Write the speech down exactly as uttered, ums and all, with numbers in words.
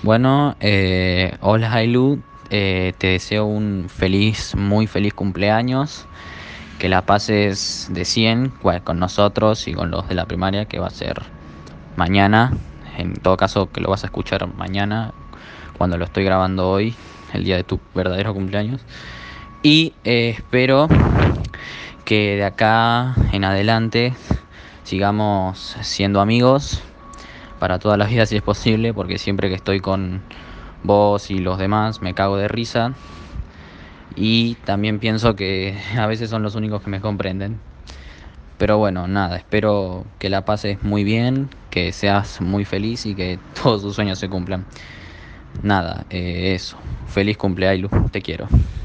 Bueno, eh, hola Ailu, eh, te deseo un feliz, muy feliz cumpleaños, que la pases de cien cua- con nosotros y con los de la primaria, que va a ser mañana, en todo caso que lo vas a escuchar mañana, cuando lo estoy grabando hoy, el día de tu verdadero cumpleaños. Y eh, espero que de acá en adelante sigamos siendo amigos para toda la vida si es posible, porque siempre que estoy con vos y los demás me cago de risa y también pienso que a veces son los únicos que me comprenden. Pero bueno, nada, espero que la pases muy bien, que seas muy feliz y que todos tus sueños se cumplan. Nada, eh, eso. Feliz cumpleaños, te quiero.